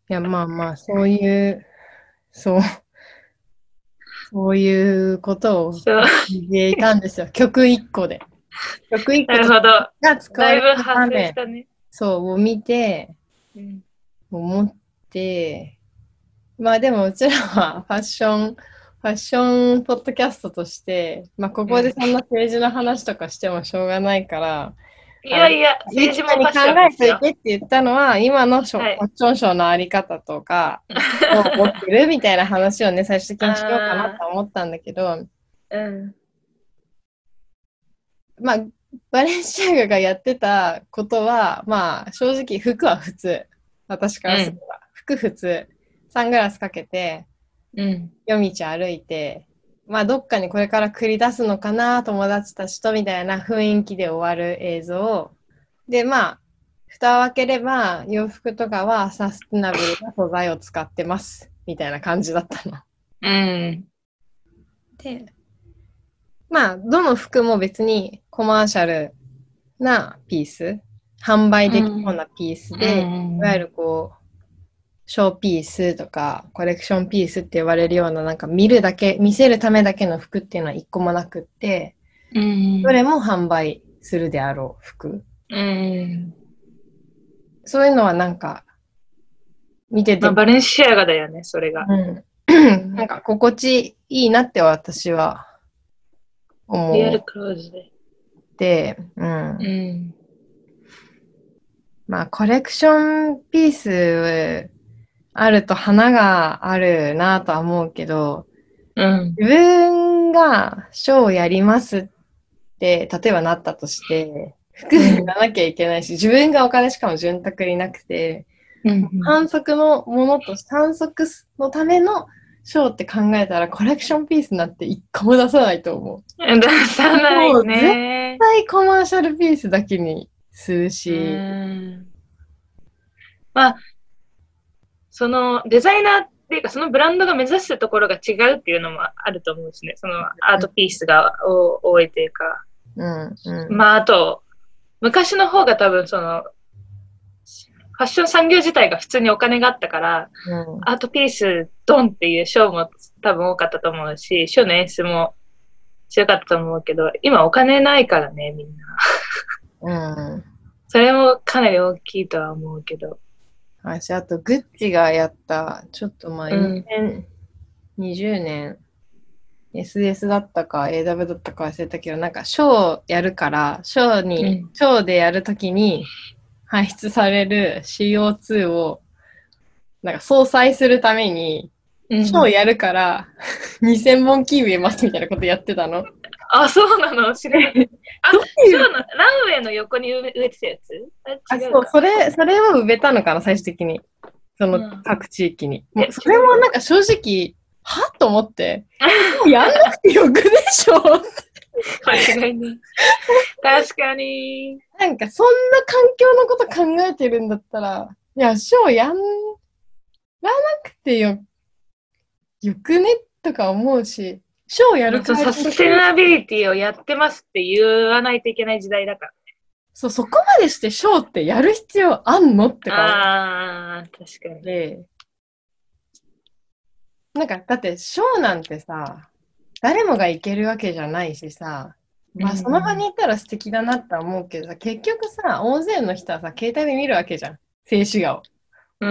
いや、まあまあ、そう、そういうことをそう。 聞いていたんですよ。曲一個で。曲一個となるほど。 が使だいわれるぶ派場面、 生したね。 そう、を見て、 うん。 思って、まあでもうちらはファッションポッドキャストとして、まあここでうん。 そんな政治の話とかしてもしょうがないから、 いやいや、 ゆ政治きさんに考もファッションでえといすよ。 てって言ったのは、今のフはい。 ァッションショーのあり方とか、どう思ってるみたいな話をね、最終的にしようかなあと思ったんだけど、 うん。 まあ、バレンシアガがやってたことは、まあ、正直服は普通。私かうん。 らすれば。服普通。サングラスかけて、 うん。 夜道歩いて、まあ、どっかにこれから繰り出すのかな、友達たちとみたいな雰囲気で終わる映像。で、まあ、蓋を開ければ、洋服とかはサステナブルな素材を使ってます。みたいな感じだったの。 うん。 で、まあ、どの服も別にコマーシャルなピース、販売うできるようん。 なピースうで、いわゆん。 るこう、ショーピースとか、コレクションピースって言われるような、なんか見るだけ、見せるためだけの服っていうのは一個もなくって、 うん。 どれも販売するであろう服。 うん。 そういうのはなんか、見てまあ、 て、 バレンシアガだよね、それが。 うん、 うん。 なんか心地いいなって私はリアル思っクローズで。 て、 うん。 まあコレクションピースあると花があるなとは思うけど、 うん。 自分がショーをやりますって、例えばなったとして、服うん。 売らなきゃいけないし、自分がお金しかも潤沢になくて、 うん。 反則のものとして、反則のためのショーって考えたら、コレクションピースなんて一個も出さないと思うん。出さう。 ないもう絶ね。 対コマーシャルピースだけにするうし、 ん。まあ、そのデザイナーっていうか、そのブランドが目指すところが違うっていうのもあると思うしね。そのアートピースが多いというか。 うん、うん、 まあ、あと、昔の方が多分その、ファッション産業自体が普通にお金があったから、 うん、 アートピースドンっていうショーも多分多かったと思うし、ショーの演出も強かったと思うけど、今お金ないからね、みんな。 うん。 それもかなり大きいとは思うけど。 私、あと、グッチがやった、ちょっと前、 うん。 2020年、SS だったか AW だったか忘れたけど、なんかショーをやるから、 うん。 ショーでやるときに排出される CO2 をなんか相殺するために、ショーをうん。 やるから2000本木植えますみたいなことやってたの。 あ、そうなの知らなかった。あ、 どういう、 ショーのランウェイの横に植えてたやつあ、 あ、そう、 違うか。 それを植えたのかな、最終的に。そのうん。 各地域に。もう、 いや、 それ違うかも。 もなんか正直、はと思って、もうやんなくてよくでしょ。 間違いない。確かに。 なんかそんな環境のこと考えてるんだったら、いや、ショーやんなくてよくねとか思うし、ショーやるまあ、そう、 代わサステりに、 ナビリティをやってますって言わないといけない時代だかそう、そこまでしてショーってやる必要あんのってか思っら。ああ、確かに。 て、なんか、だってショーなんてさ、誰もが行けるわけじゃないしさ、 うまあその場にん。 いたら素敵だなって思うけどさ、結局さ、大勢の人はさ、携帯で見るわけじゃん。静止画を。 うん。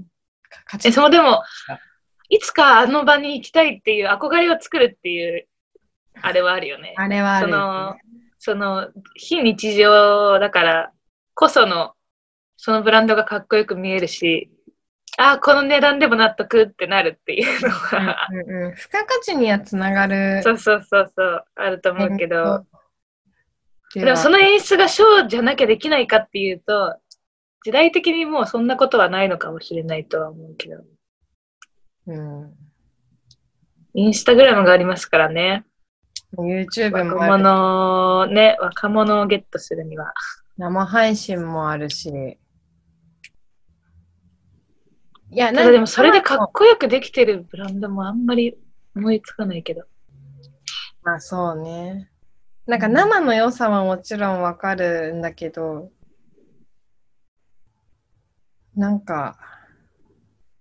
え、 カチッとそのでも、 か。 いつかあの場に行きたいっていう憧れを作るっていう、あれはあるよね。 あれはあるよね。 その、非日常だからこその、そのブランドがかっこよく見えるし、ああ、この値段でも納得ってなるっていうのうんが、 うんうん。付加価値にはつながるそうそうそうそう、あると思うポインけど、 トでは、 でもその演出がショーじゃなきゃできないかっていうと、時代的にもうそんなことはないのかもしれないとは思うけど、 うん、 インスタグラムがありますからね。 YouTube 若もあるし、 者ね、若者をゲットするには。 生配信もあるし、いや、なんかただでもそれでかっ生の、 こよくできてるブランドもあんまり思いつかないけど。 まあそうね。なんかうん、 生の良さはもちろんわかるんだけど、なんか、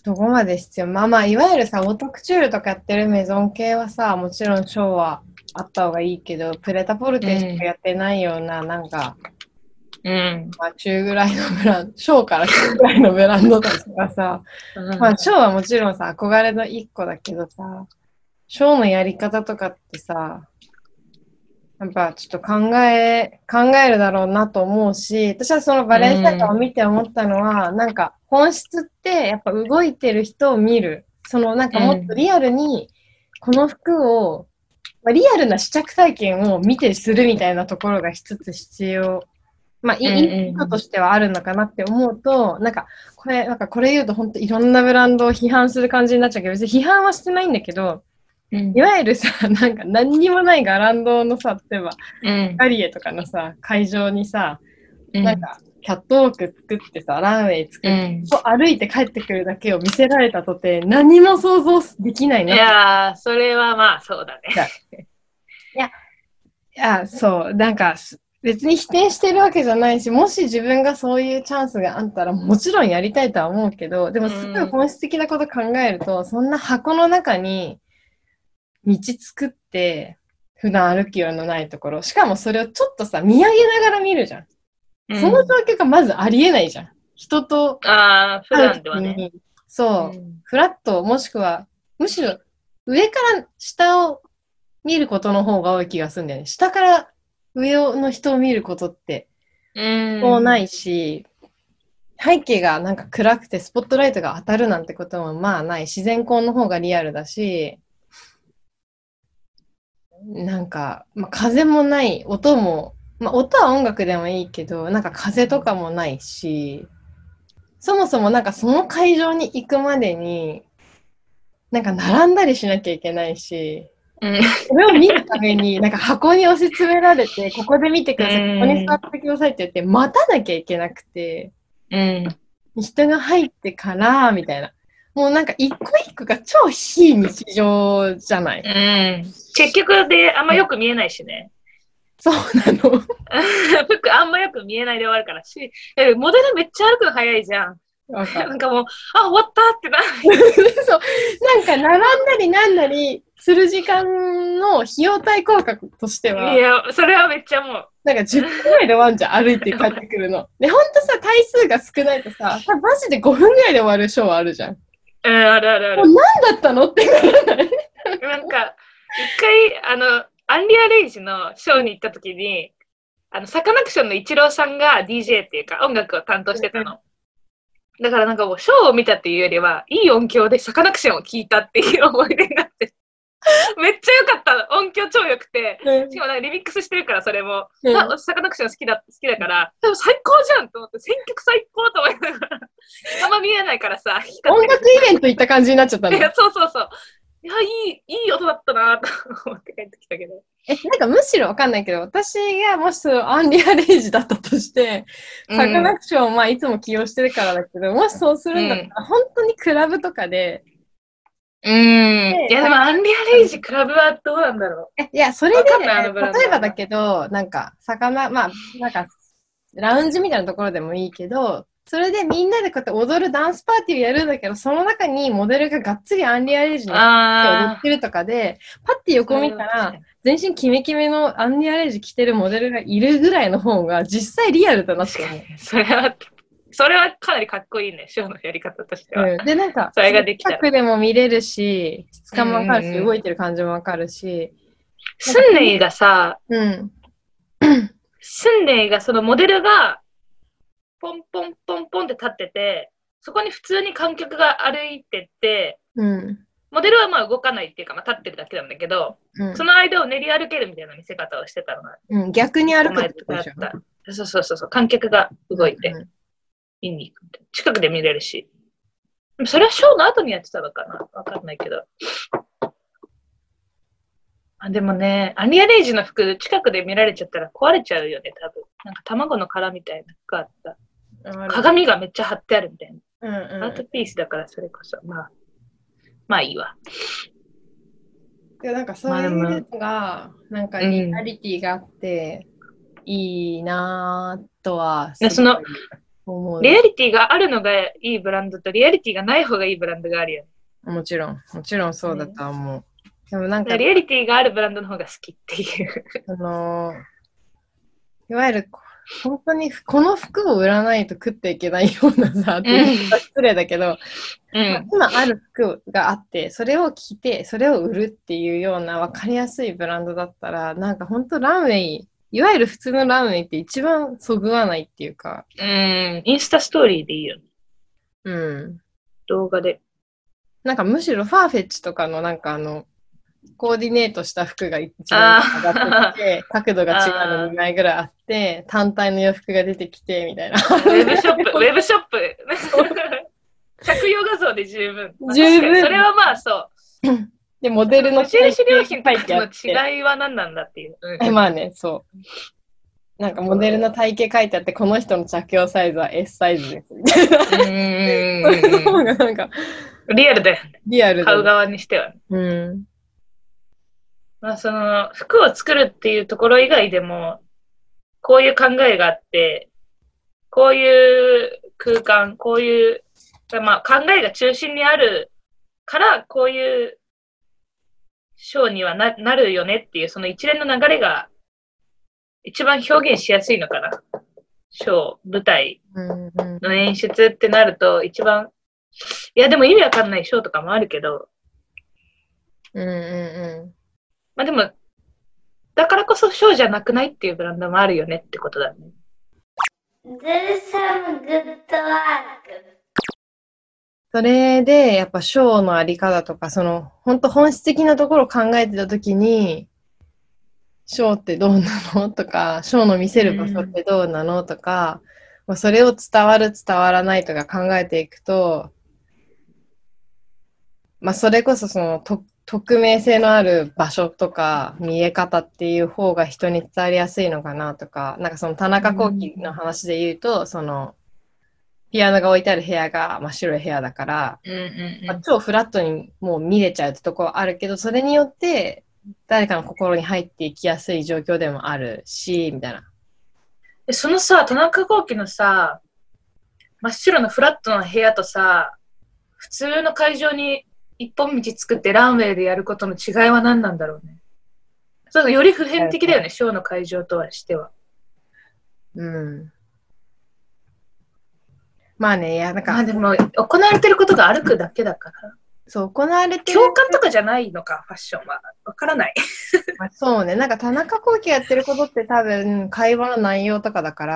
どこまで必要？まあまあ、いわゆるさ、オートクチュールとかやってるメゾン系はさ、もちろんショーはあった方がいいけど、プレタポルうテしかん。 やってないような、なんか、 うん。 まあ中ぐらいのブランド、ショーから中ぐらいのブランドたちがさ、まあショーはもちろんさ、憧れの一個だけどさ、ショーのやり方とかってさ、やっぱちょっと考えるだろうなと思うし、私はそのバうレンシアガをん。 見て思ったのは、なんか本質ってやっぱ動いてる人を見る。そのなんかもっとうん。 リアルにこの服を、まあ、リアルな試着体験を見てするみたいなところが一つ必要。まあ、 うん。 意図としてはあるのかなって思うと、なんかこれ言うと本当いろんなブランドを批判する感じになっちゃうけど、別に批判はしてないんだけど、 うん。 いわゆるさ、なんか何にもないガランドのさ、例えば、 うん。 ガリエとかのさ、会場にさ、 うん。 なんか、キャットウォーク作ってさ、ランウェイ作って、 うん。 歩いて帰ってくるだけを見せられたとて、何も想像できないいなって。 やー、それはまあそうだね。 いや、そう、なんか、別に否定してるわけじゃないし、もし自分がそういうチャンスがあったら、もちろんやりたいとは思うけど、でもうすごいん。 本質的なこと考えると、そんな箱の中に道作って、普段歩くようのないところ、しかもそれをちょっとさ、見上げながら見るじゃん。そのうん。 状況がまずありえないじゃん。人とああ、普会うと段ではね。 きに、そう、 うん。 フラット、もしくは、むしろ上から下を見ることの方が多い気がするんだよね。下から上の人を見ることってうん。 そうないし、背景がなんか暗くてスポットライトが当たるなんてこともまあない。自然光の方がリアルだし、なんか、まあ、風もない、音も、まあ、音は音楽でもいいけど、なんか風とかもないし、そもそもなんかその会場に行くまでに、なんか並んだりしなきゃいけないし、 うん。 それを見るために、なんか箱に押し詰められて、ここで見てくうださい、ここに座っん。 てくださいって言って、待たなきゃいけなくて、 うん。 人が入ってから、みたいな。もうなんか一個一個が超非日常じゃない。 うん。結局であんまよく見えないしね。 そうなの。 服あんまよく見えないで終わるからし、モデルめっちゃ歩くの早いじゃん。 わかる。 なんかもう、あ、終わったってな。 そう。なんか並んだりなんだりする時間の費用対効果としては、 いや、それはめっちゃもう。 なんか10分ぐらいで終わんじゃん、歩いて帰ってくるの。で、ほんとさ、回数が少ないとさ、マジで5分ぐらいで終わるショーはあるじゃん。 うん、あるあるあもうる。 何だったのってならない？ なんか、一回、アンリアレイジのショーに行った時に、サカナクションのイチローさんが DJ っていうか音楽を担当してたの。だからなんかもうショーを見たっていうよりは、いい音響でサカナクションを聴いたっていう思い出があって、めっちゃ良かった。音響超良くて。 うんしかもなんかリミックスしてるから、それも。 うん。 サカナクション好きだから、多分最高じゃんと思って、選曲最高と思いながら。あんま見えないからさ、光っ音楽てるしさ。 イベント行った感じになっちゃったんだ。 いや、そうそうそう。いや、いい音だったなと思って帰ってきたけど。 なんかむしろわかんないけど、私がもしそのアンリアレイジだったとして、サカナうん。 クションをまあいつも起用してるからだけど、もしそうすうん。 るんだったら、本当にクラブとかで、 うん。いで、 や、でもアンリアレイジクラブはどうなんだろいや、そう。 れで、 わかんない、あのブラン例えばだドあんま。 けど、なんか、まあ、なんか、ラウンジみたいなところでもいいけど、それでみんなでこうやって踊るダンスパーティーをやるんだけど、その中にモデルががっつりアンリアレイジの服で踊っあてるとかで、パッてー、そ横見れたら、 は確かに。 全身キメキメのアンリアレイジ着てるモデルがいるぐらいの方が実際リアルだなって思う。 確かに。それはかなりかっこいいね、ショーのやり方としては。 うん、で、なんか、 それができたら。 近くでも見れるし、質うん感もわかるし、 うんうん。 動いてる感じもわかるし、なんか、 スンレイがさ、 うん。 スンレイがそのモデルがポンポンポンポンって立ってて、そこに普通に観客が歩いてって、 うん。 モデルはまあ動かないっていうか、まあ、立ってるだけなんだけど、 うん。 その間を練り歩けるみたいな見せ方をしてたのが、 うん。逆に一個歩くっ前とてことでしょ？ かあった。そうそうそうそう、観客が動いてうん。 見に行くみたいな。近くで見れるし。それはショーの後にやってたのかなわかんないけど。あ、でもね、アニアレイジの服近くで見られちゃったら壊れちゃうよね、多分。なんか卵の殻みたいな服あった。 ある。 鏡がめっちゃ貼ってあるみたいうんな。アーうトピースだからそれこそ。まあいいわ。 ん。で、なんかそういうまあでも、 のが、なんかうん。 リアリティがあって、いいなぁとはでその、 すごい。 思う。 リアリティがあるのがいいブランドとリアリティがない方がいいブランドがあるよね。 もちろんそうだとは思う。でもなんか、 リアリティがあるブランドの方が好きっていう。 いわゆる本当にこの服を売らないと食っていけないようなさ、失礼だけど、今ある服があって、それを着て、それを売るっていうような分かりやすいブランドだったら、なんか本当ランウェイ、いわゆる普通のランウェイって一番そぐわないっていうか。 インスタストーリーでいいよね。 うん。 動画で。 なんかむしろファーフェッチとかのなんかコーディネートした服が一番上がってきて、角度が違うの2枚ぐらいあって、単体の洋服が出てきて、みたいな。 ウェブショップ。着用画像で十分。 十分。 それはまあそう。 で、モデルの無印良品との違いは何なんだっていう。 まあね、そう。なんかモデルの体型書いてあって、この人の着用サイズは S サイズです。みたいな。なんかリアルだよね。 リアル買う側にしては。まあその服を作るっていうところ以外でも、こういう考えがあって、こういう空間、こういう、まあ考えが中心にあるから、こういうショーには なるよねっていう、その一連の流れが一番表現しやすいのかな。ショー、舞台の演出ってなると、一番、いやでも意味わかんないショーとかもあるけど、まあでも、だからこそショーじゃなくないっていうブランドもあるよねってことだね。 それで、やっぱショーのあり方とか、本当本質的なところを考えてたときに、ショーってどうなのとか、ショーの見せる場所ってどうなのとか、それを伝わる、伝わらないとか考えていくと、まあ、それこそ匿名性のある場所とか見え方っていう方が人に伝わりやすいのかなとか、なんか田中聖の話で言うと、ピアノが置いてある部屋が真っ白い部屋だから、超フラットにもう見れちゃうってところあるけど、それによって誰かの心に入っていきやすい状況でもあるし、みたいな。 でそのさ、田中聖のさ、真っ白のフラットの部屋とさ、普通の会場に一本道作ってランウェイでやることの違いは何なんだろうね。そうより普遍的だよね、ショーの会場とはしては。 まあね、いや、なんか。 まあでも、行われてることが歩くだけだから。 そう、行われてる。共感とかじゃないのか、ファッションは。わからない。 そうね、なんか田中聖やってることって多分、会話の内容とかだから、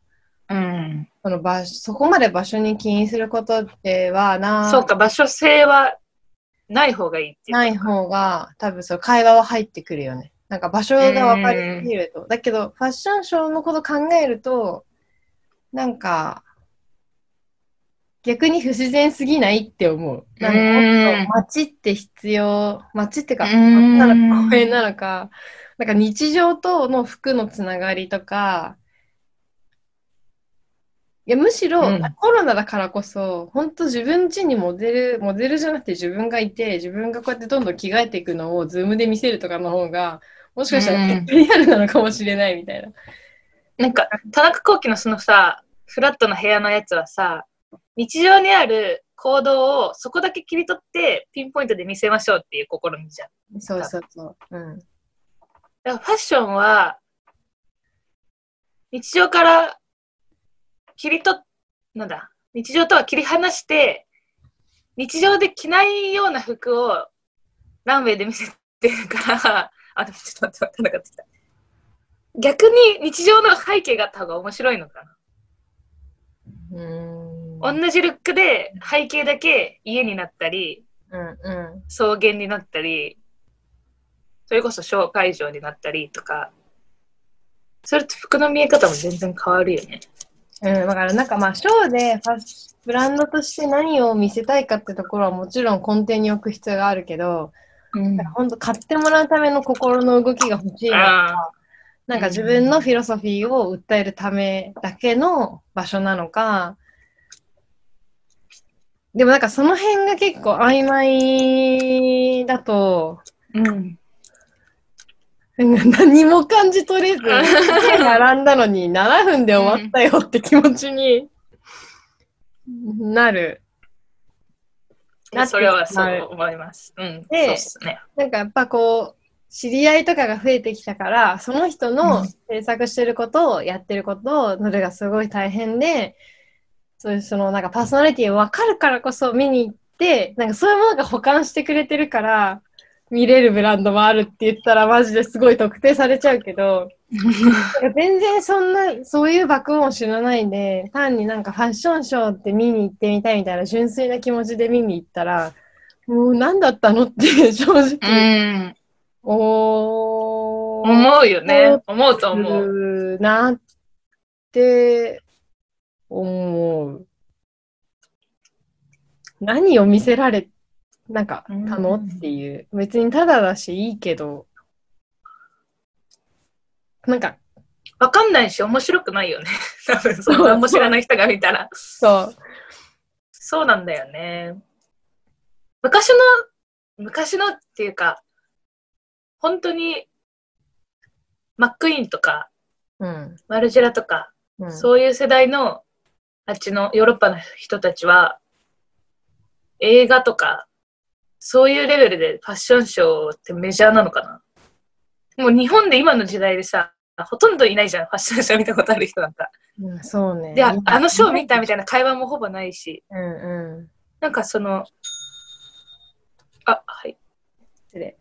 そこまで場所に起因することではそうか、場所性はない方がいいっていう。 ない方が、多分会話は入ってくるよね。なんか場所が分かりすぎると。だけど、ファッションショーのこと考えると、なんか、逆に不自然すぎないって思う。なんか街って必要、街ってか、街なのか公園なのか、なんか日常との服のつながりとか、いやむしろ、コロナだからこそ、本当自分家にモデルじゃなくて自分がいて、自分がこうやってどんどん着替えていくのをズームで見せるとかの方が、もしかしたらリアルなのかもしれないみたいな。 なんか、田中聖のそのさ、フラットな部屋のやつはさ、日常にある行動をそこだけ切り取ってピンポイントで見せましょうっていう試みじゃん。 そう。だからファッションは日常から日常とは切り離して日常で着ないような服をランウェイで見せてるからでもちょっと待って分かんなかった。逆に日常の背景があった方が面白いのかな。同じルックで背景だけ家になったり、草原になったり、それこそショー会場になったりとか、それと服の見え方も全然変わるよね。 だからなんかまあショーでブランドとして何を見せたいかってところはもちろん根底に置く必要があるけど、本当買ってもらうための心の動きが欲しいのか、なんか自分のフィロソフィーを訴えるためだけの場所なのか、でもなんかその辺が結構曖昧だと、何も感じ取れず、並んだのに7分で終わったよって気持ちになる。 それはそう思います。うん。 で、 そうっすね。 なんかやっぱこう、知り合いとかが増えてきたから、その人の制作してることをやってることを、それがすごい大変で、そういうそのなんかパーソナリティを分かるからこそ見に行って、なんかそういうものが保管してくれてるから、見れるブランドもあるって言ったらマジですごい特定されちゃうけど、なんか全然そういうバックボーン知らないで、単になんかファッションショーって見に行ってみたいみたいな純粋な気持ちで見に行ったら、もう何だったのって正直、 思うよね。思うと思う。 なって思う。何を見せられなんかたのっていう。別にただだしいいけど、なんか、 わかんないし、面白くないよね。多分、その何も知らない人が見たら。 そう。 そうなんだよね。昔のっていうか、本当に、マックイーンとか、マルジェラとか、そういう世代の、あっちのヨーロッパの人たちは、映画とか、そういうレベルでファッションショーってメジャーなのかな。もう日本で今の時代でさ、ほとんどいないじゃん、ファッションショー見たことある人なんか。 そうね。 で、あのショー見たみたいな会話もほぼないし。なんかその、はい。 失礼。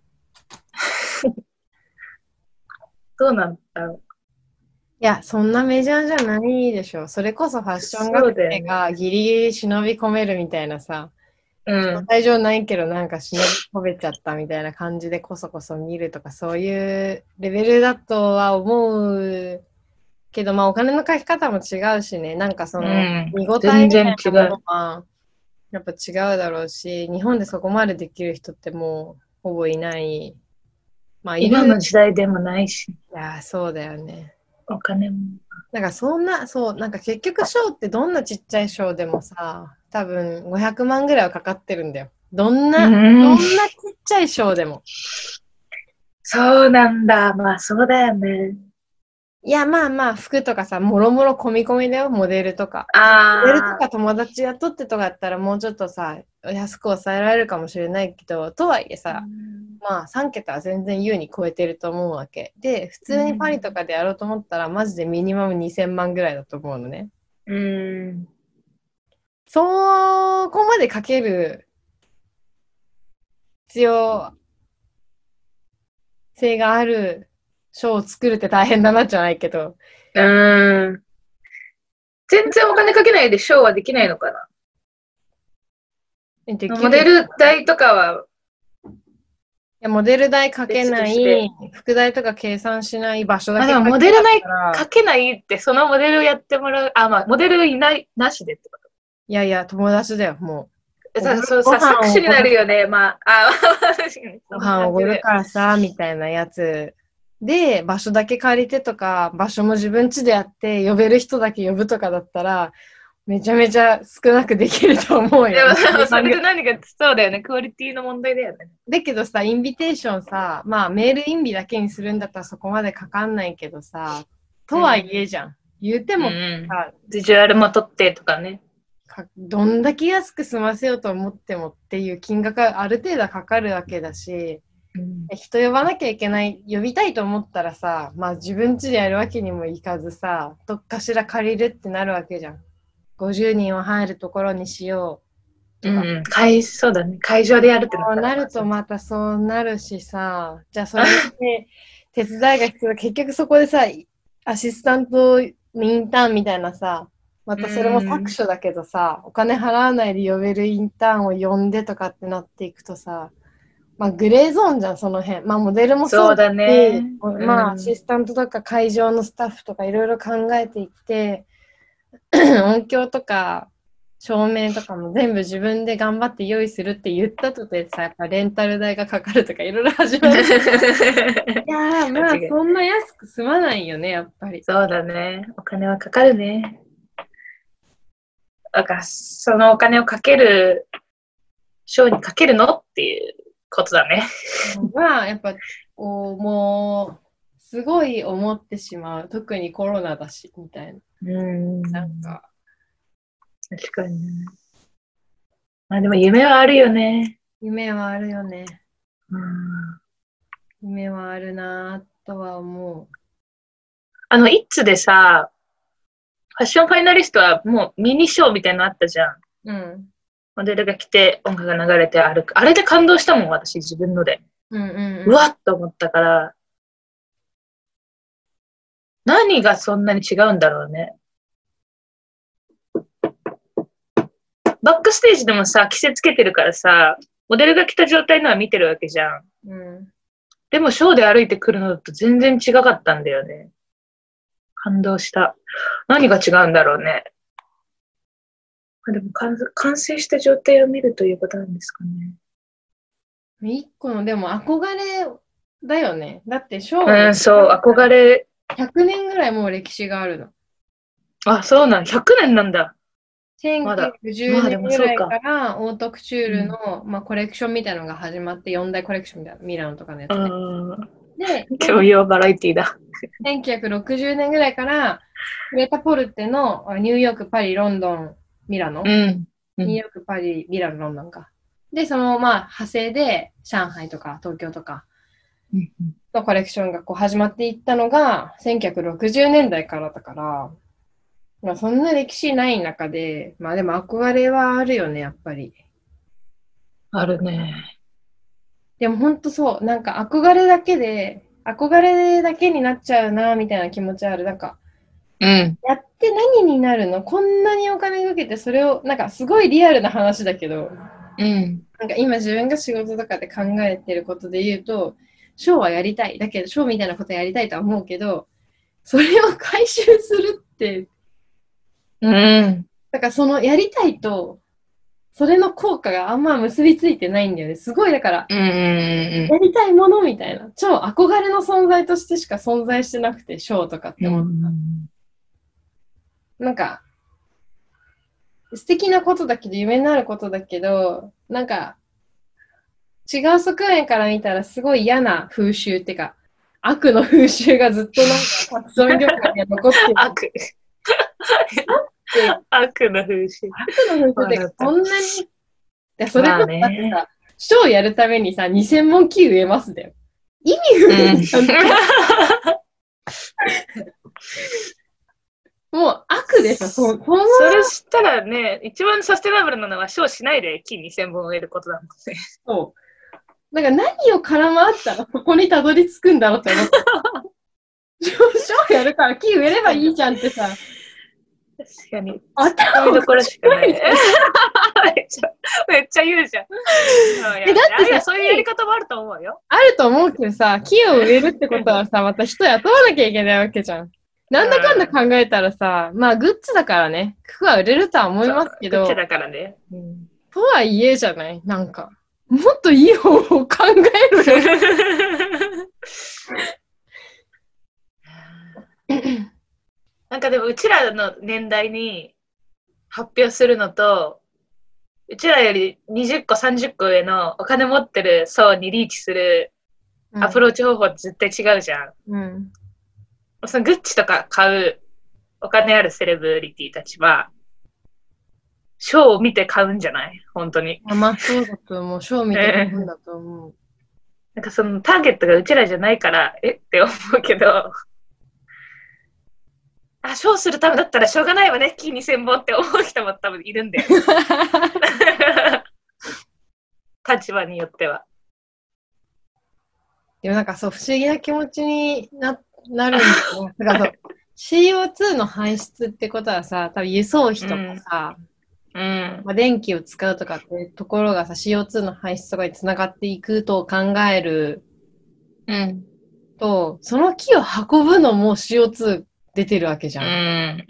どうなんだろう。 いや、そんなメジャーじゃないでしょ。それこそファッション学生がギリギリ忍び込めるみたいなさ、会場ないけどなんか忍び込めちゃったみたいな感じでこそこそ見るとかそういうレベルだとは思うけど、まあお金のかけ方も違うしね、なんかその見応えみたいなものはやっぱ違うだろうし、日本でそこまでできる人ってもうほぼいない。まあ今の時代でもないし。 いや、そうだよね。 お金も。 なんかなんか結局ショーってどんなちっちゃいショーでもさ、多分500万ぐらいはかかってるんだよ。どんなちっちゃいショーでも。 そうなんだ。まあそうだよね。 いや、まあまあ、服とかさ、もろもろ込み込みだよ、モデルとか。モデルとか友達雇ってとかやったらもうちょっとさ、安く抑えられるかもしれないけど、とはいえさ、まあ3桁は全然優に超えてると思うわけ。で、普通にパリとかでやろうと思ったら、マジでミニマム2000万ぐらいだと思うのね。そこまでかける必要性があるショーを作るって大変だなじゃないけど。 全然お金かけないでショーはできないのかな。モデル代とかは。 いや、モデル代かけない、副代とか計算しない場所だけでもモデル代かけないって、そのモデルをやってもらう、まあ、モデルいない、なしでってこと。 いやいや、友達だよ、もう。搾取になるよね、まあ。 ご飯おごるからさ、みたいなやつ。で、場所だけ借りてとか、場所も自分家でやって、呼べる人だけ呼ぶとかだったら、めちゃめちゃ少なくできると思うよ。 でもそれって何かそうだよね。クオリティの問題だよね。 だけどさ、インビテーションさ、まあメールインビだけにするんだったらそこまでかかんないけどさ、とはいえじゃん。言うてもさ、ビジュアルも取ってとかね。 どんだけ安く済ませようと思ってもっていう金額がある程度かかるわけだし、人呼ばなきゃいけない、呼びたいと思ったらさ、まあ自分家でやるわけにもいかずさ、どっかしら借りるってなるわけじゃん。50人は入るところにしようとか。 そうだね。会場でやるってなるとまたそうなるしさ、じゃあそれで手伝いが必要。結局そこでさ、アシスタントインターンみたいなさ、またそれも搾取だけどさ、お金払わないで呼べるインターンを呼んでとかってなっていくとさ、まあグレーゾーンじゃん、その辺。まあモデルもそうだし、まあアシスタントとか会場のスタッフとかいろいろ考えていって、音響とか照明とかも全部自分で頑張って用意するって言ったとてさ、やっぱレンタル代がかかるとかいろいろ始まる。いやー、まあそんな安く済まないよね、やっぱり。 そうだね。お金はかかるね。だからそのお金をかける、ショーにかけるのっていうことだね。 まあやっぱもうすごい思ってしまう。特にコロナだし、みたいな。なんか確かにね。まあでも夢はあるよね。 夢はあるよね。 うん、 夢はあるなぁとは思イッツでさ、ファッションファイナリストはもうミニショーみたいなのあったじゃん。 う。うん。 モデルが来て音楽が流れて歩く。あれで感動したもん、私自分ので。 うんうんううん。 わっと思ったから、何がそんなに違うんだろうね。バックステージでもさ、着せつけてるからさ、モデルが来た状態のは見てるわけじゃん。 うん。 でもショーで歩いてくるのと全然違かったんだよね。感動した。何が違うんだろうね。でも完成した状態を見るということなんですかね。 一個の、でも憧れだよね。だって、ショーうん、 でそう、憧れ。 100年ぐらいもう歴史があるの。 あ、そうなん、100年なんだ。まだ。 1910 まあで年ぐらいかもそうか。 らオートクチューうん。 ルの、まあ、コレクションみたいなのが始まって、4大コレクションみたいな、ミラノとかのやうつね。 ん。 で、 教養バラエティだ。 1960年ぐらいから、クレタポルテのニューヨーク、パリ、ロンドン、ミラノ。 うん。うん。 ニューヨーク、パリ、ミラノ、ロンドンか。で、そのまあ派生で上海とか東京とかうん。 のコレクションがこう始まっていったのが1960年代からだから、まあ、そんな歴史ない中で、まあでも憧れはあるよね、やっぱり。 あるね。 でも本当そう、なんか憧れだけになっちゃうな、みたいな気持ちある。なんか、 うん。 やって何になるのこんなにお金かけてそれを、なんかすごいリアルな話だけど、 うん。 なんか今自分が仕事とかで考えてることで言うと、ショーはやりたい。だけど、ショーみたいなことやりたいとは思うけど、それを回収するって、 うん。 だからそのやりたいと、それの効果があんま結びついてないんだよね。すごい、だから、 うん。うん。 やりたいものみたいな。超憧れの存在としてしか存在してなくて、ショーとかっうて思う。 ん。 なんか、素敵なことだけど、夢のあることだけど、なんか、違う側面から見たらすごい嫌な風習っていうか、悪の風習がずっとなんかファッション業界には残ってる悪。 って、 悪の風習。 悪の風習って笑った。 こんなに、いやそれまあこそだってね。 さ、ショーやるためにさ、2000本木植えますだよ。意味不うん。 明じゃん。もう悪でしょ、その、 それしたらね、一番サステナブルなのは、ショーしないで木2000本植えることだもんね。 そう。なんか何を絡まったらそこにたどり着くんだろうって思って。ショーやるから木植えればいいじゃんってさ、 確かに。 頭見どころしかない。 おかしくないめっちゃ言うじゃん。 だってさ、 いや、そういうやり方もあると思うよ。 あると思うけどさ、木を植えるってことはさ、また人雇わなきゃいけないわけじゃん。なんだかんだ考えたらさ、まあグッズだからね、服は売れるとは思いますけど、 グッチだからね。うん、 とはいえじゃないなんか、もっといい方法を考えるよ。 なんかでも、うちらの年代に発表するのと、うちらより20個、30個上のお金持ってる層にリーチするアプローチ方法って絶対違うじゃん。 うん。 そのグッチとか買うお金あるセレブリティたちは、ショーを見て買うんじゃない本当に。 まあそうだと思う。ショー見て買うんだと思う。 なんかそのターゲットがうちらじゃないから、って思うけど、あ、ショーするためだったらしょうがないわね、木2000本って思う人も多分いるんだよ。立場によっては。 でもなんかそう、不思議な気持ちになるんだよね。だからそう、CO2 の排出ってことはさ、多分輸送費とかさ、 うん。 まあ、電気を使うとかってところがさ、CO2 の排出とかにつながっていくと考えるうん。 と、その木を運ぶのも CO2 出てるわけじうん。 ゃん。いうん。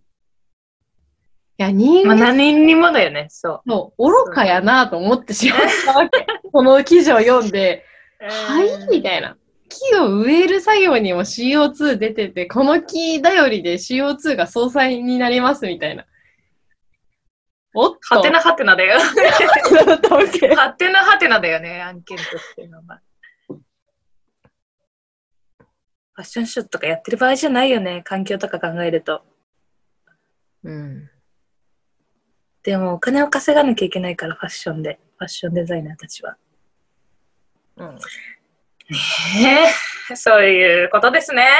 や、人まあ間何にもだよね、そう。 の愚かやなと思ってしまったわけ。この記事を読んで、はいみたいな。木を植える作業にも CO2 出てて、この木頼りで CO2 が相殺になりますみたいな。おっとはてなはてなだよ。 だったわけ。 はてなはてなだよね、案件としての。ファッションショーとかやってる場合じゃないよね、環境とか考えると。 うん。 でもお金を稼がなきゃいけないから、ファッションデザイナーたちは。 うん。 そういうことですね。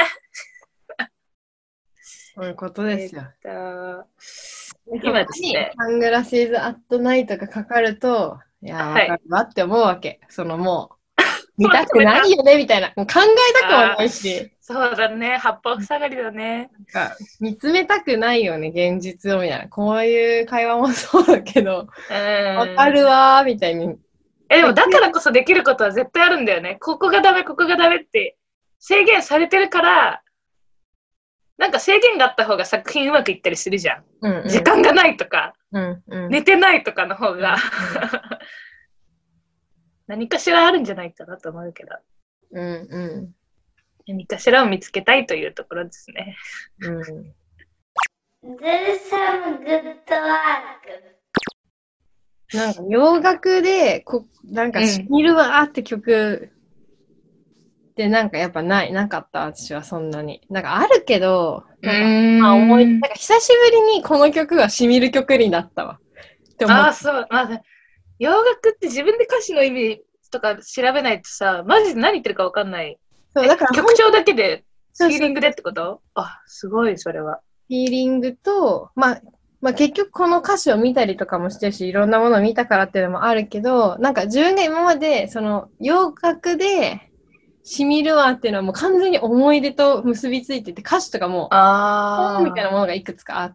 そういうことですよ。 今ですね。 サングラスイズアットナイトがかかると、いや、わかるわって思うわけ。もう、見たくないよねみたいな。もう考えたくもないし。 そうだね。八方塞がりだね。 見つめたくないよね、現実をみたいな。こういう会話もそうだけど、わかるわーみたいに。 でもだからこそできることは絶対あるんだよね。ここがダメ、ここがダメって制限されてるから、なんか制限があった方が作品うまくいったりするじゃん。うんうん、時間がないとか、 うんうん、 寝てないとかの方が、何かしらあるんじゃないかなと思うけど。 うんうん、 何かしらを見つけたいというところですね。 うん、 Do some good work. なんか洋楽でなんかしみるわーって曲でなんかやっぱなかった私はそんなに。なんかあるけど、なんか久しぶりにこの曲がしみる曲になったわ。 そう。まあ、洋楽って自分で歌詞の意味とか調べないとさ、マジで何言ってるか分かんない。そうだから曲調だけで、フィーリングでってこと？すごい、それは。 フィーリングと、まあ結局この歌詞を見たりとかもしてるし、いろんなものを見たからっていうのもあるけど、なんか自分が今までその洋楽でしみるわっていうのはもう完全に思い出と結びついてて、歌詞とかも、みたいなものがいくつかあって、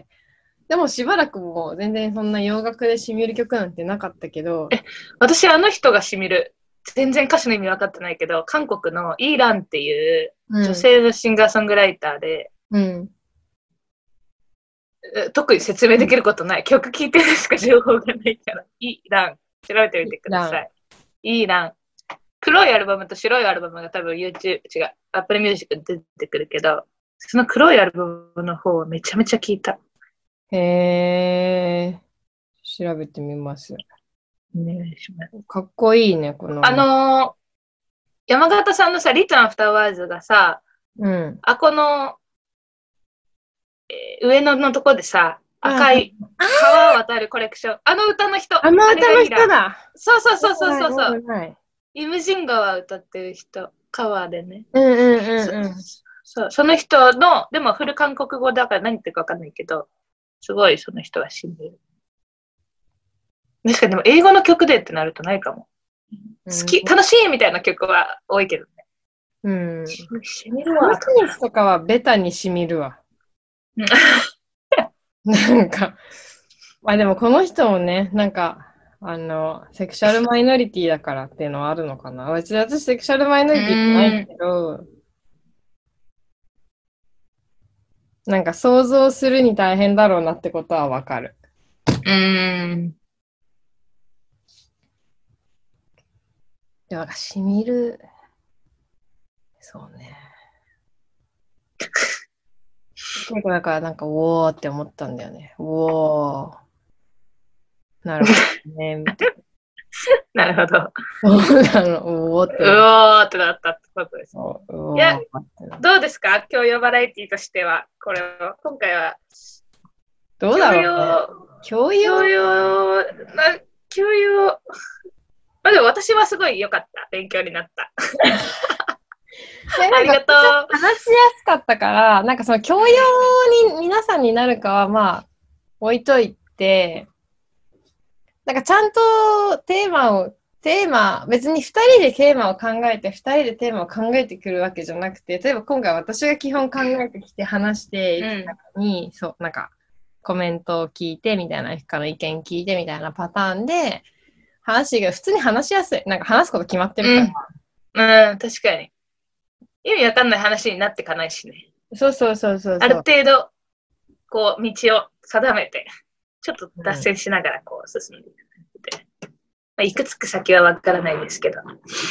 でもしばらくもう全然そんな洋楽でしみる曲なんてなかったけど。 私あの人がしみる。全然歌詞の意味分かってないけど、韓国のイーランっていう女性のシンガーソングライターで、特に説明できることない。曲聴いてるしか情報がないから。イーラン。調べてみてください。イーラン。黒いアルバムと白いアルバムが多分 YouTube、違う、Apple Music で出てくるけど、その黒いアルバムの方はめちゃめちゃ聴いた。 へー。調べてみます。 お願いします。 かっこいいね、この。 山形さんのさ、リッツアフターワーズがさ、この、上野のとこでさ、赤い川を渡るコレクション。あの歌の人。 あの歌の人だ。 そう。イムジン川歌ってる人。川でね。その人の、でもフル韓国語だから何言ってるか分かんないけど、すごいその人は死んでる。確かにでも英語の曲でってなるとないかも。好き、楽しいみたいな曲は多いけどね。 しみるわ。テニスとかはベタにしみるわ。なんか、まあでもこの人もね、なんか、セクシャルマイノリティだからっていうのはあるのかな。私セクシャルマイノリティじゃないけど、なんか想像するに大変だろうなってことはわかる。でもなんかしみる。そうね。だからなんか、おーって思ったんだよね。おー。なるほどね。みたいなるほど。 おーってなったってことです。いや、どうですか教養バラエティとしては。これを、今回は。 どうだろう、ね、教養まあでも私はすごい良かった。勉強になった。 ありがとう。話しやすかったから、なんかその教養に皆さんになるかはまあ置いといて、なんかちゃんとテーマ、別に2人でテーマを考えて、2人でテーマを考えてくるわけじゃなくて、例えば今回私が基本考えてきて話していく中に、そう、なんかコメントを聞いてみたいな、他の意見聞いてみたいなパターンで、話が普通に話しやすい。なんか話すこと決まってるから。確かに。意味わかんない話になっていかないしね。 そう。 ある程度、こう、道を定めて、ちょっと脱線しながらこう進んでいく。いくつか先はわからないですけど。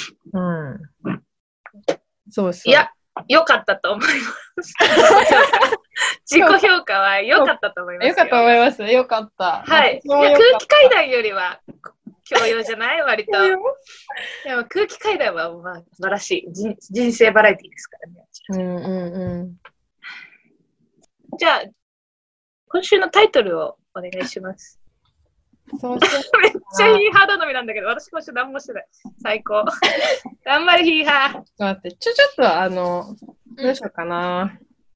そう。 いや、良かったと思います。自己評価は良かったと思います。 良かったと思います。良かった。 はい。いや、空気階段よりは教養じゃない割と。でも空気階段はまあ素晴らしい。人生バラエティですからね。じゃあ、今週のタイトルをお願いします。 そうしよめっちゃヒーハー頼みなんだけど、私今週何もしてない。最高。頑張れヒーハー。 う。待って、ちょっとどうしようかな。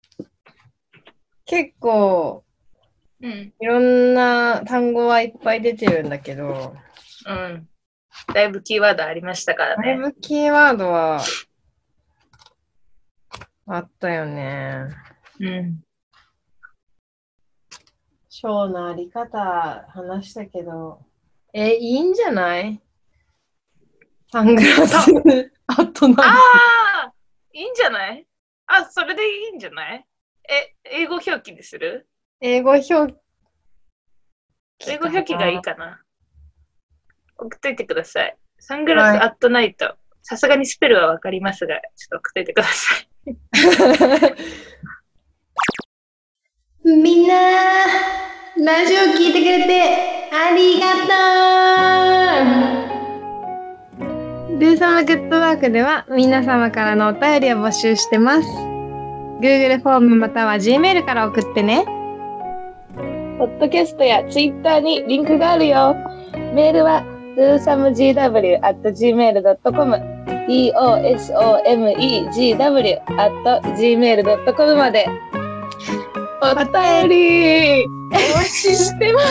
結構、 うん。 いろんな単語はいっぱい出てるんだけど、 うん。だいぶキーワードありましたからね。 だいぶキーワードはあったよね。 うん。 ショーのあり方話したけど、いいんじゃないサングラス、あと何ああいいんじゃない？あ、それでいいんじゃない？英語表記にする？ 英語表英語表記がいいかな。送っといてください。サングラスアットナイト。さすがにスペルはわかりますが、ちょっと送っといてください。 みんな、ラジオ聞いてくれてありがとう。 ルーサムグッドワークでは皆様からのお便りを募集してます。Google フォームまたは Gmail から送ってね。 ポッドキャストやツイッターにリンクがあるよ。メールは dosamegw@gmail.com dosamegw@gmail.com までお便りお待ちしてます。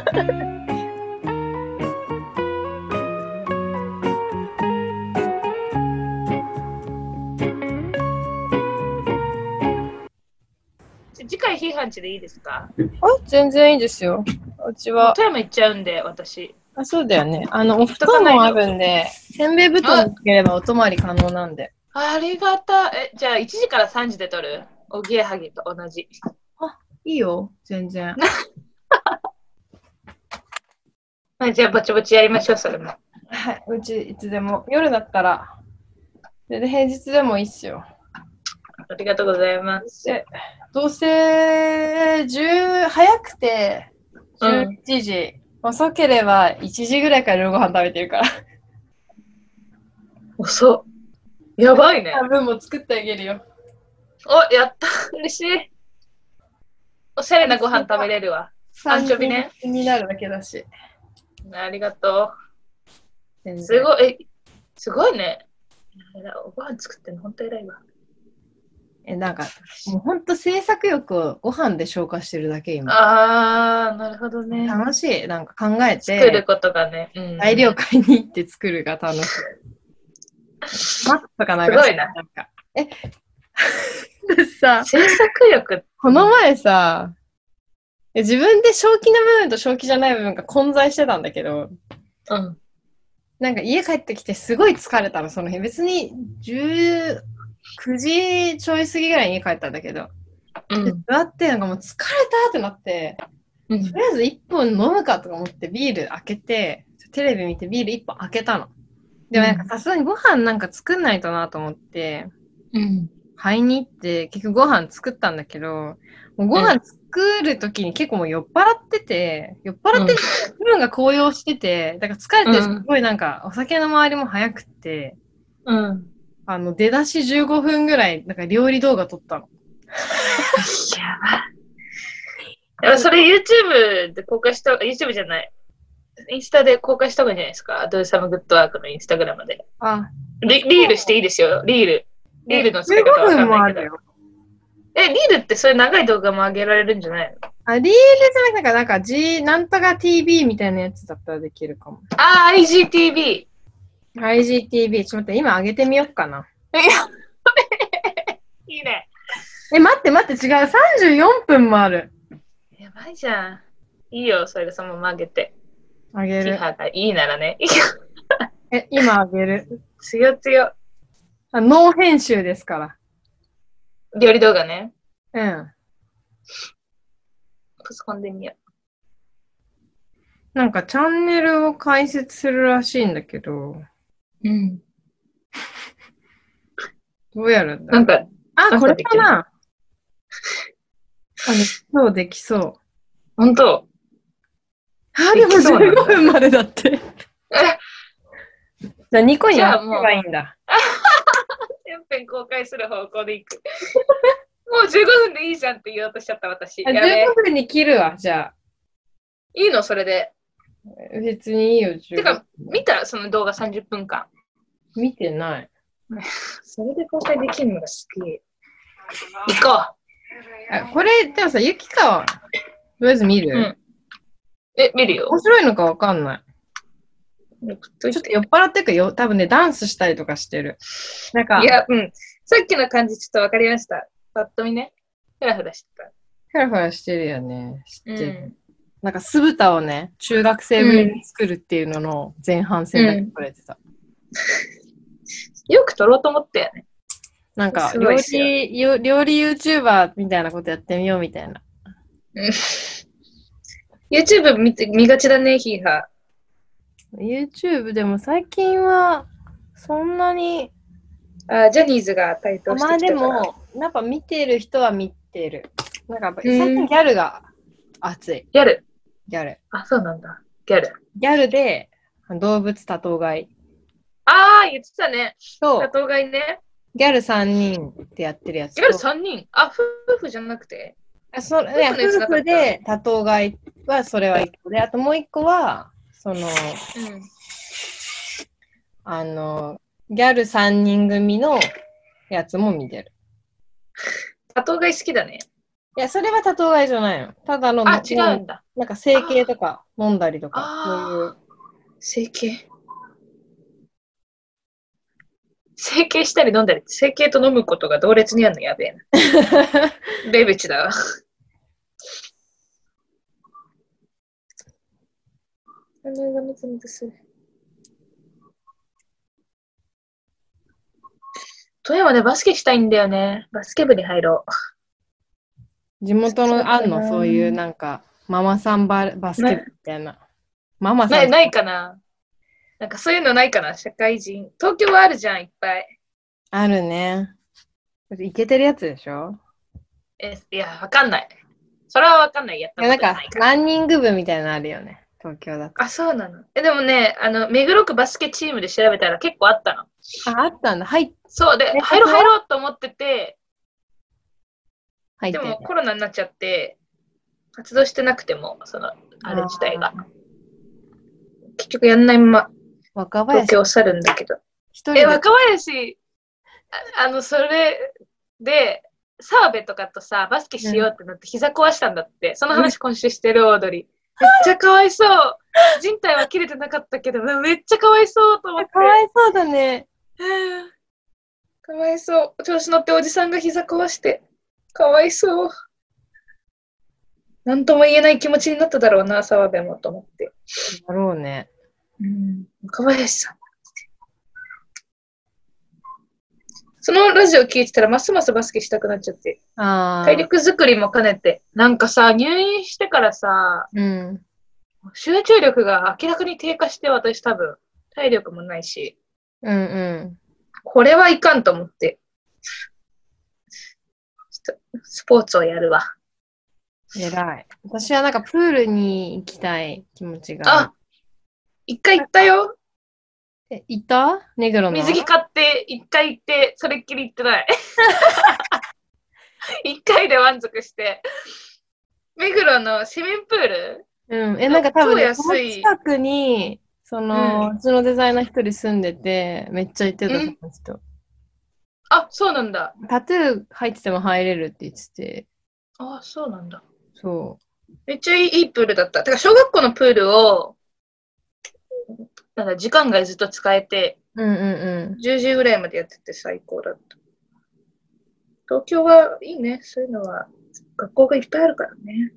次回批判地でいいですか？ 全然いいですよ。うちは。 富山行っちゃうんで、私。 そうだよね。お布団もあるんで、せんべい布団につければお泊まり可能なんで。 ありがたい。じゃあ1時から3時で撮る？おぎやはぎと同じ。 いいよ、全然。 じゃあぼちぼちやりましょう、それも。 はい、うちいつでも。夜だったら、で平日でもいいっすよ。 ありがとうございます。 どうせ早くて11時、遅ければ1時ぐらいから夜ご飯食べてるから。 遅っ。やばいね。 分も作ってあげるよ。 お、やった。嬉しい。おしゃれなご飯食べれるわ。アンチョビね。 になるだけだし。 ありがとう。すごい、すごいね。ご飯作ってんの本当偉いわ。 なんか、もう本当制作欲をご飯で消化してるだけ今。 なるほどね。 楽しい。なんか考えて。 作ることがね。 材料買いに行って作るが楽しい。マックとかなんか。 すごいな。 さ、 制作欲。 この前さ、自分で正気な部分と正気じゃない部分が混在してたんだけど、なんか家帰ってきてすごい疲れたの、その日。別に19時ちょい過ぎぐらいに家帰ったんだけど、座ってなんかもう疲れたってなって、とりあえず1本飲むかとか思ってビール開けて、テレビ見てビール1本開けたの。でもなんかさすがにご飯なんか作んないとなと思って、買いに行って結局ご飯作ったんだけど、もうご飯作るときに結構もう酔っ払ってて気分が高揚してて、だから疲れてすごいなんかお酒の周りも早くって、出だし15分ぐらいなんか料理動画撮ったの。 やばい。それ YouTube で公開した、YouTube じゃない。インスタで公開した方がいいんじゃないですか。ドゥーサムグッドワークのインスタグラムで。リールしていいですよ。リールの使い方は分かんないけど。リールってそういう長い動画も上げられるんじゃないの？ リールじゃなくてなんかなんとか TV みたいなやつだったらできるかも。 IGTV。 IGTV。ちょっと待って、今上げてみようかな。 いいね。 待って、違う。34分もある。 やばいじゃん。いいよ、それでそのまま上げて。 上げる。 キハがいいならね。 今上げる。 強。 ノー編集ですから。 料理動画ね。 パソコンで見よう。なんかチャンネルを開設するらしいんだけど。どうやるんだ？ なんか、 これかな？そうできそう。 本当？ でも15分までだって。じゃあ2個にやればいいんだ。 全編公開する方向でいく。もう15分でいいじゃんって言おうとしちゃった私。 15分に切るわ、じゃあ。 いいのそれで。 別にいいよ、 てか、見たその動画30分間。 見てない。 それで公開できるのが好き。行ここれ、でもさ、ゆきかは、とりあえず見る、 う。うん。見るよ。 面白いのかわかんない。 ちょちょっと酔っ払ってるから多分ね、ダンスしたりとかしてる。なんか、 いや、うん。さっきの感じちょっとわかりました。ぱっと見ね。ふらふらしてた。 ふらふらしてるよね。知ってる。 うん。 なんか酢豚をね、中学生ぶりに作るっていうのの前半戦だけ撮れてた。 よく撮ろうと思ったよね。 なんかすごいっすよ料理 YouTuber みたいなことやってみようみたいな。 うん YouTube 見がちだね、ヒーハ YouTube でも最近はそんなに、 ー。ジャニーズが台頭してまあできたから。 も、なんか見てる人は見てる。なんか最近ギャルが熱い。 ギャル。 ギャル。 あ、そうなんだ。ギャル。 ギャルで動物多頭飼い。 言ってたね。 と多頭飼いね。 ギャル3人ってやってるやつと。 ギャル3人夫婦じゃなくて夫婦で多頭飼いはそれは1個で、あともう1個は、ギャル3人組のやつも見てる。 多頭飼い好きだね。 いや、それは多頭飼いじゃないの。ただの、 違うんだ。 なんか整形とか飲んだりとか、そういう。 整形整形したり飲んだり、整形と飲むことが同列にあるのやべえな。レベチだわ。富山でバスケしたいんだよね。バスケ部に入ろう。 地元のあんの、そういうなんか、ママさんバスケ部みたいな。ママさん。 ないかな。なんかそういうのないかな、社会人。東京はあるじゃん、いっぱい。 あるね。イケてるやつでしょ？ いや、わかんない。それはわかんない。やったことないから。 なんか、ランニング部みたいなのあるよね。東京だと。 あ、そうなの。でもね、目黒区バスケチームで調べたら結構あったの。 あったんだ。 そうで、入ろうと思ってて、でもコロナになっちゃって、活動してなくても、あれ自体が。結局やんないまま、東京を去るんだけど。若林、それで、澤部とかとさ、バスケしようってなって膝壊したんだって。その話今週してるオードリー。めっちゃかわいそう。人体は切れてなかったけど、めっちゃかわいそうと思って。 かわいそうだね。 かわいそう。調子乗っておじさんが膝壊して。かわいそう。なんとも言えない気持ちになっただろうな、澤部もと思って。 だろうね。 若林さん。そのラジオ聞いてたらますますバスケしたくなっちゃって。体力作りも兼ねて。なんかさ、入院してからさ、集中力が明らかに低下して、私多分、体力もないし。これはいかんと思って。スポーツをやるわ。 偉い。私はなんかプールに行きたい気持ちが。 一回行ったよ。 行った目黒の水着買って、一回行って、それっきり行ってない。一回で満足して。目黒の市民プールなんか多分、ね、その近くに、うちのデザイナー一人住んでて、めっちゃ行ってた、その人。 あ、そうなんだ。 タトゥー入ってても入れるって言ってて。 あ、そうなんだ。 そう。 めっちゃいいプールだった。てか、小学校のプールを、なんか時間外ずっと使えて、10時ぐらいまでやってて最高だった。東京はいいね。そういうのは、学校がいっぱいあるからね。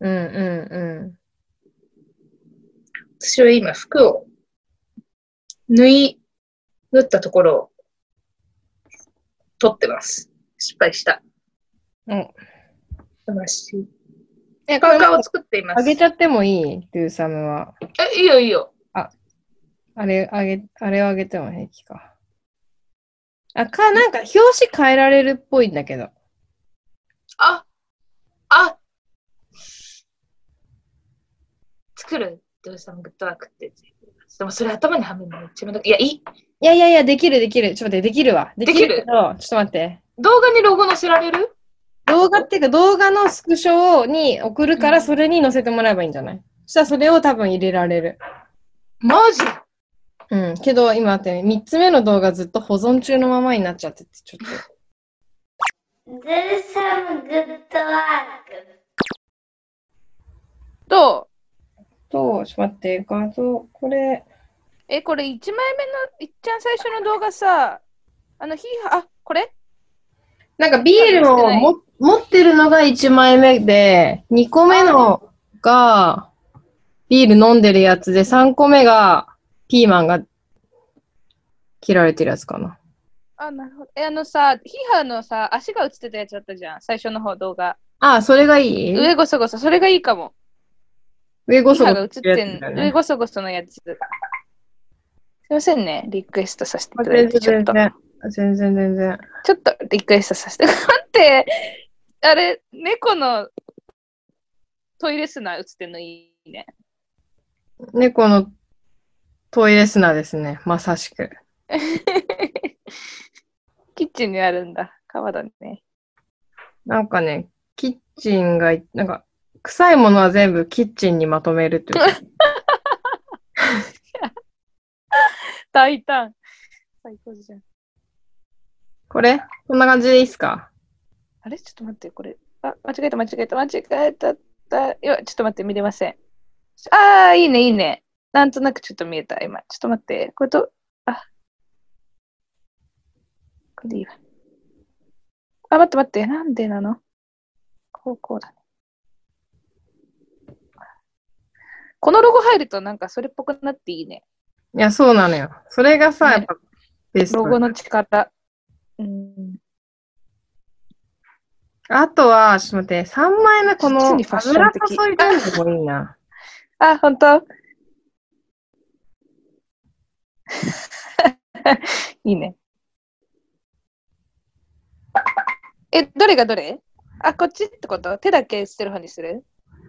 私は今、服を縫ったところを取ってます。失敗した。悲しい。パーカーを作っています。 あげちゃってもいい？ルーサムは。 いいよいいよ。 あれをあげても平気か。なんか表紙変えられるっぽいんだけど。 作るルーサムグッドワークって。でもそれ頭にはめるのめっちゃめんどくさい。 いや、できる。ちょっと待って、できるわ。できるけど、ちょっと待って。 動画にロゴ載せられる？ 動画っていうか、動画のスクショに送るから、それに載せてもらえばいいんじゃない？ そしたらそれを多分入れられる。 マジ？ うん。けど今だって3つ目の動画ずっと保存中のままになっちゃってて、ちょっと。 There's some good work. どちょっと待って、画像、これ。 う？これ1枚目の、いっちゃん最初の動画さ、これ？ なんかビールを持ってるのが1枚目で、2個目のがビール飲んでるやつで、3個目がピーマンが切られてるやつかな。 なるほど。さ、ヒーハーのさ、足が映ってたやつだったじゃん。最初の方動画。 それがいい？ 上ごそごそ、それがいいかも。 上ごそごそヒーハーが映ってん、上ごそごそのやつ。すいませんね、リクエストさせていただいて、ちょっと。 全然。 ちょっとリクエストさせて。待って、あれ、猫のトイレ砂映ってんのいいね。 猫のトイレ砂ですね、まさしく。 キッチンにあるんだ。川だね。 なんかね、キッチンが、なんか、臭いものは全部キッチンにまとめるっていうか。 大胆。最高じゃん。 こんな感じでいいっすか？ あれちょっと待って、これ。間違えた。いや、ちょっと待って、見れません。いいね。なんとなくちょっと見えた、今。ちょっと待って。これこれでいいわ。待って。なんでなの？こうだね。このロゴ入るとなんかそれっぽくなっていいね。 いや、そうなのよ。それがさ、やっぱベスト。 ロゴの力。 あとは、ちょっと待って、3枚目この油普通にファッション的注いでんのもいいな。 ほんと？いいね。どれがどれ？こっちってこと？手だけ捨てる方にする？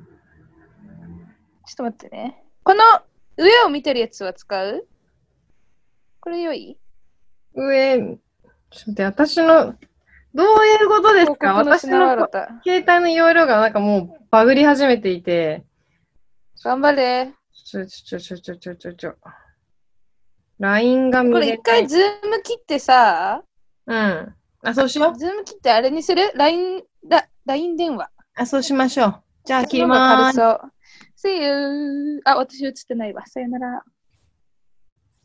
ちょっと待ってね。この上を見てるやつは使う？これ良い？ 上、ちょっと待って、私の、どういうことですか？私の携帯の容量がなんかもうバグり始めていて。 頑張れ。 ちょ。LINE が見れない。 これ一回ズーム切ってさ。 うん。そうしよう。 ズーム切ってあれにする？ LINE 電話。 そうしましょう。じゃあ切りまーす。 軽そう。See you. 私映ってないわ。さよなら。